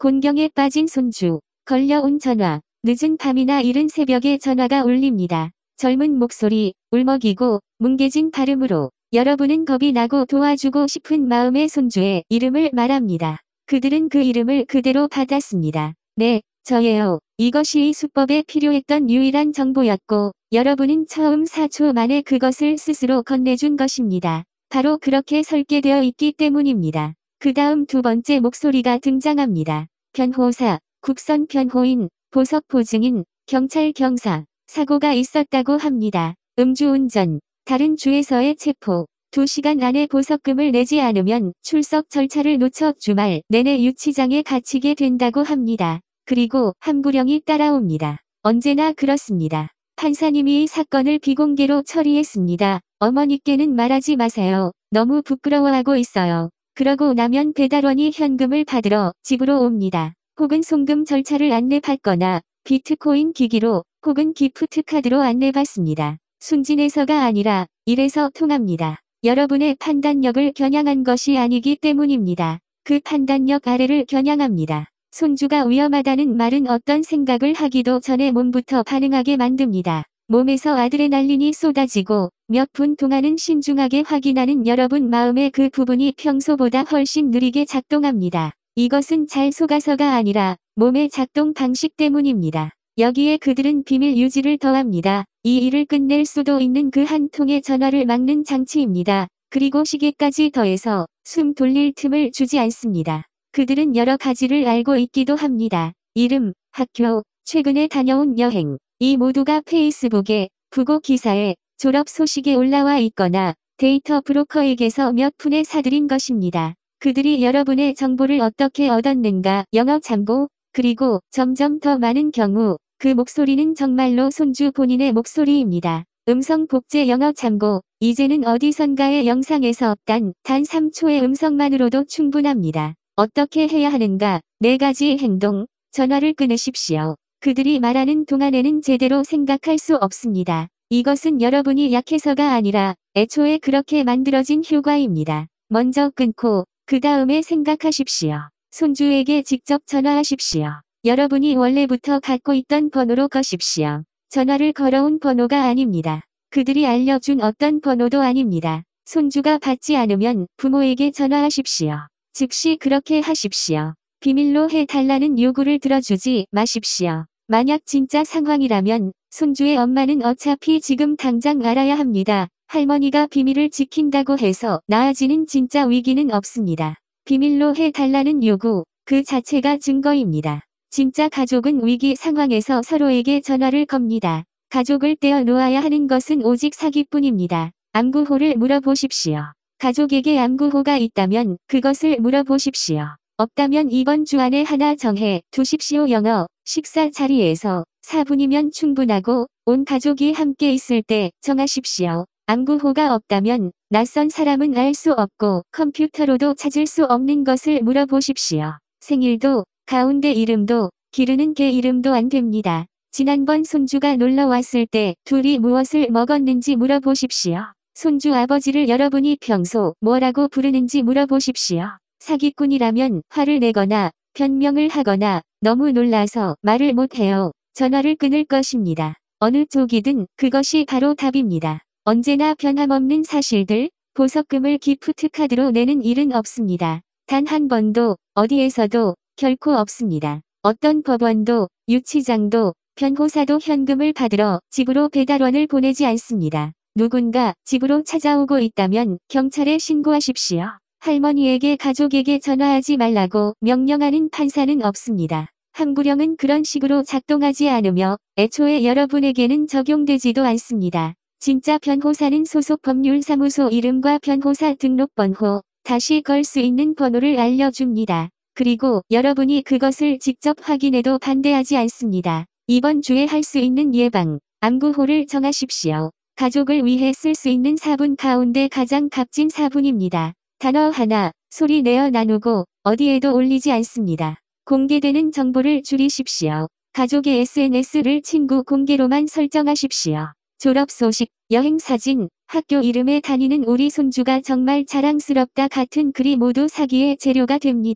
곤경에 빠진 손주. 걸려온 전화. 늦은 밤이나 이른 새벽에 전화가 울립니다. 젊은 목소리, 울먹이고 뭉개진 발음으로 여러분은 겁이 나고 도와주고 싶은 마음의 손주의 이름을 말합니다. 그들은 그 이름을 그대로 받았습니다. 네, 저예요. 이것이 이 수법에 필요했던 유일한 정보였고 여러분은 처음 4초 만에 그것을 스스로 건네준 것입니다. 바로 그렇게 설계되어 있기 때문입니다. 그 다음 두 번째 목소리가 등장합니다. 변호사, 국선 변호인, 보석 보증인, 경찰 경사. 사고가 있었다고 합니다. 음주운전, 다른 주에서의 체포. 2시간 안에 보석금을 내지 않으면 출석 절차를 놓쳐 주말 내내 유치장에 갇히게 된다고 합니다. 그리고 함구령이 따라옵니다. 언제나 그렇습니다. 판사님이 이 사건을 비공개로 처리했습니다. 어머니께는 말하지 마세요. 너무 부끄러워하고 있어요. 그러고 나면 배달원이 현금을 받으러 집으로 옵니다. 혹은 송금 절차를 안내받거나 비트코인 기기로 혹은 기프트카드로 안내받습니다. 순진해서가 아니라 이래서 통합니다. 여러분의 판단력을 겨냥한 것이 아니기 때문입니다. 그 판단력 아래를 겨냥합니다. 손주가 위험하다는 말은 어떤 생각을 하기도 전에 몸부터 반응하게 만듭니다. 몸에서 아드레날린이 쏟아지고 몇 분 동안은 신중하게 확인하는 여러분 마음의 그 부분이 평소보다 훨씬 느리게 작동합니다. 이것은 잘 속아서가 아니라 몸의 작동 방식 때문입니다. 여기에 그들은 비밀 유지를 더합니다. 이 일을 끝낼 수도 있는 그 한 통의 전화를 막는 장치입니다. 그리고 시계까지 더해서 숨 돌릴 틈을 주지 않습니다. 그들은 여러 가지를 알고 있기도 합니다. 이름, 학교, 최근에 다녀온 여행. 이 모두가 페이스북에, 부고 기사에, 졸업 소식에 올라와 있거나 데이터 브로커에게서 몇 푼에 사들인 것입니다. 그들이 여러분의 정보를 어떻게 얻었는가 영어 참고, 그리고 점점 더 많은 경우 그 목소리는 정말로 손주 본인의 목소리입니다. 음성 복제 영어 참고, 이제는 어디선가의 영상에서 단 3초의 음성만으로도 충분합니다. 어떻게 해야 하는가? 4가지 행동. 전화를 끊으십시오. 그들이 말하는 동안에는 제대로 생각할 수 없습니다. 이것은 여러분이 약해서가 아니라 애초에 그렇게 만들어진 효과입니다. 먼저 끊고 그 다음에 생각하십시오. 손주에게 직접 전화하십시오. 여러분이 원래부터 갖고 있던 번호로 거십시오. 전화를 걸어온 번호가 아닙니다. 그들이 알려준 어떤 번호도 아닙니다. 손주가 받지 않으면 부모에게 전화하십시오. 즉시 그렇게 하십시오. 비밀로 해달라는 요구를 들어주지 마십시오. 만약 진짜 상황이라면 손주의 엄마는 어차피 지금 당장 알아야 합니다. 할머니가 비밀을 지킨다고 해서 나아지는 진짜 위기는 없습니다. 비밀로 해달라는 요구, 그 자체가 증거입니다. 진짜 가족은 위기 상황에서 서로에게 전화를 겁니다. 가족을 떼어 놓아야 하는 것은 오직 사기뿐입니다. 암구호를 물어보십시오. 가족에게 암구호가 있다면 그것을 물어보십시오. 없다면 이번 주 안에 하나 정해 두십시오. 영어, 식사 자리에서 4분이면 충분하고 온 가족이 함께 있을 때 정하십시오. 암구호가 없다면 낯선 사람은 알 수 없고 컴퓨터로도 찾을 수 없는 것을 물어보십시오. 생일도, 가운데 이름도, 기르는 개 이름도 안 됩니다. 지난번 손주가 놀러 왔을 때 둘이 무엇을 먹었는지 물어보십시오. 손주 아버지를 여러분이 평소 뭐라고 부르는지 물어보십시오. 사기꾼이라면 화를 내거나 변명을 하거나 너무 놀라서 말을 못해요. 전화를 끊을 것입니다. 어느 쪽이든 그것이 바로 답입니다. 언제나 변함없는 사실들, 보석금을 기프트카드로 내는 일은 없습니다. 단 한 번도, 어디에서도, 결코 없습니다. 어떤 법원도, 유치장도, 변호사도 현금을 받으러 집으로 배달원을 보내지 않습니다. 누군가 집으로 찾아오고 있다면 경찰에 신고하십시오. 할머니에게 가족에게 전화하지 말라고 명령하는 판사는 없습니다. 함구령은 그런 식으로 작동하지 않으며 애초에 여러분에게는 적용되지도 않습니다. 진짜 변호사는 소속 법률사무소 이름과 변호사 등록번호, 다시 걸 수 있는 번호를 알려줍니다. 그리고 여러분이 그것을 직접 확인해도 반대하지 않습니다. 이번 주에 할 수 있는 예방, 암구호를 정하십시오. 가족을 위해 쓸 수 있는 4분 가운데 가장 값진 4분입니다. 단어 하나, 소리 내어 나누고 어디에도 올리지 않습니다. 공개되는 정보를 줄이십시오. 가족의 SNS를 친구 공개로만 설정하십시오. 졸업 소식, 여행 사진, 학교 이름에 다니는 우리 손주가 정말 자랑스럽다 같은 글이 모두 사기의 재료가 됩니다.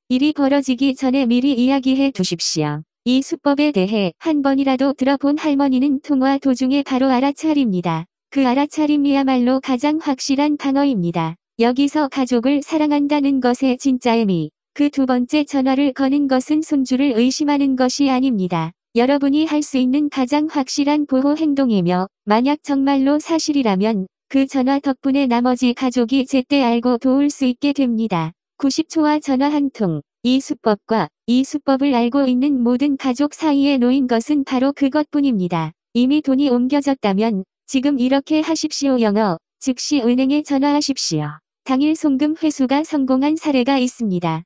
일이 벌어지기 전에 미리 이야기해 두십시오. 이 수법에 대해 한 번이라도 들어본 할머니는 통화 도중에 바로 알아차립니다. 그 알아차림이야말로 가장 확실한 방어입니다. 여기서 가족을 사랑한다는 것의 진짜 의미. 그 두 번째 전화를 거는 것은 손주를 의심하는 것이 아닙니다. 여러분이 할 수 있는 가장 확실한 보호 행동이며 만약 정말로 사실이라면 그 전화 덕분에 나머지 가족이 제때 알고 도울 수 있게 됩니다. 90초와 전화 한 통. 이 수법과 이 수법을 알고 있는 모든 가족 사이에 놓인 것은 바로 그것뿐입니다. 이미 돈이 옮겨졌다면 지금 이렇게 하십시오. 영어, 즉시 은행에 전화하십시오. 당일 송금 회수가 성공한 사례가 있습니다.